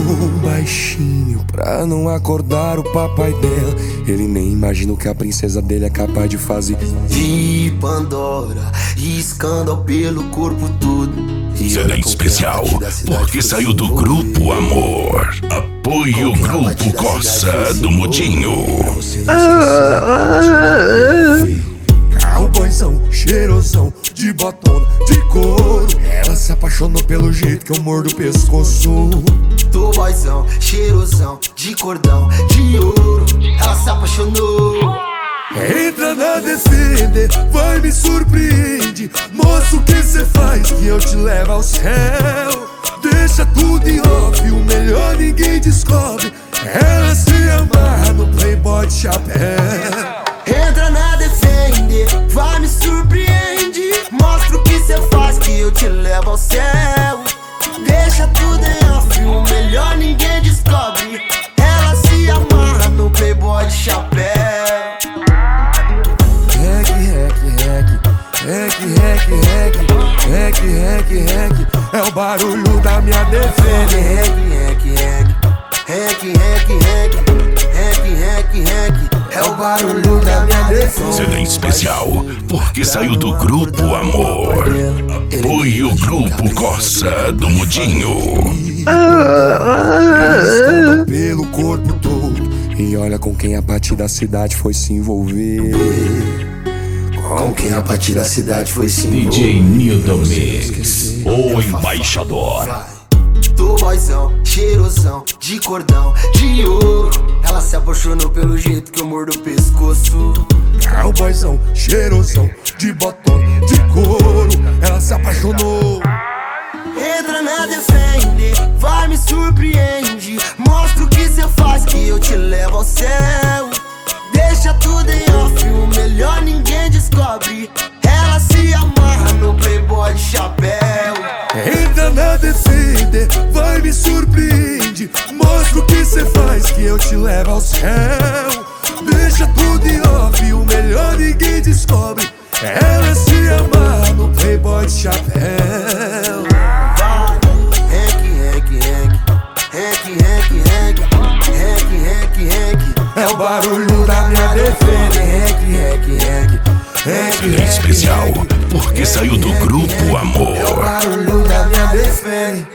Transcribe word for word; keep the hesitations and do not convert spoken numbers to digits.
baixinho pra não acordar o papai dela. Ele nem imagina o que a princesa dele é capaz de fazer. E Pandora, e escândalo pelo corpo todo. Será especial porque saiu do grupo Amor. Apoie o grupo Coça do Mudinho. Cowboyzão, cheirosão, de botona, de couro. Ela se apaixonou pelo jeito que eu mordo o pescoço. Tô boyzão, cheirosão, de cordão, de ouro. Ela se apaixonou. Entra na Defender, vai me surpreende. Mostra o que cê faz que eu te levo ao céu. Deixa tudo em off, o melhor ninguém descobre. Ela se amarra no Playboy de chapéu. Entra na Defender, vai me surpreende. Mostra o que cê faz que eu te levo ao céu. Deixa tudo em off, o melhor ninguém descobre. Ela se amarra no Playboy de chapéu. Rec, rec, rec, rec, rec, rec, rec, rec, rec. É o barulho da minha Defender. Rec, rec, rec, rec, rec, rec, rec, rec, rec. É o barulho da minha Defender. Será especial porque saiu do grupo Amor. Apoie o grupo Coça do Mudinho. Pelo corpo todo. E olha com quem a partir da cidade foi se envolver. Com quem a partir da cidade foi se envolver. D J Nilton Mix, o embaixador. Tô boyzão, cheirosão, de cordão, de ouro. Ela se apaixonou pelo jeito que eu mordo o pescoço. Cowboyzão, cheirosão, de botona, de couro. Ela se apaixonou. Entra na Defender, vai me surpreende. Mostra o que cê faz que eu te levo ao céu. Deixa tudo em off, o melhor ninguém descobre. Ela se amarra no Playboy de chapéu. Entra na Defender, vai me surpreende. Mostra o que cê faz que eu te levo ao céu. Deixa tudo em off, o melhor ninguém descobre. Ela se amarra no Playboy de chapéu. Rec, rec, rec, rec, rec, rec, rec, rec, rec. É o barulho da minha Defender. Rec, rec, rec, rec, Será especial porque saiu do grupo Amor. é o barulho da minha Defender.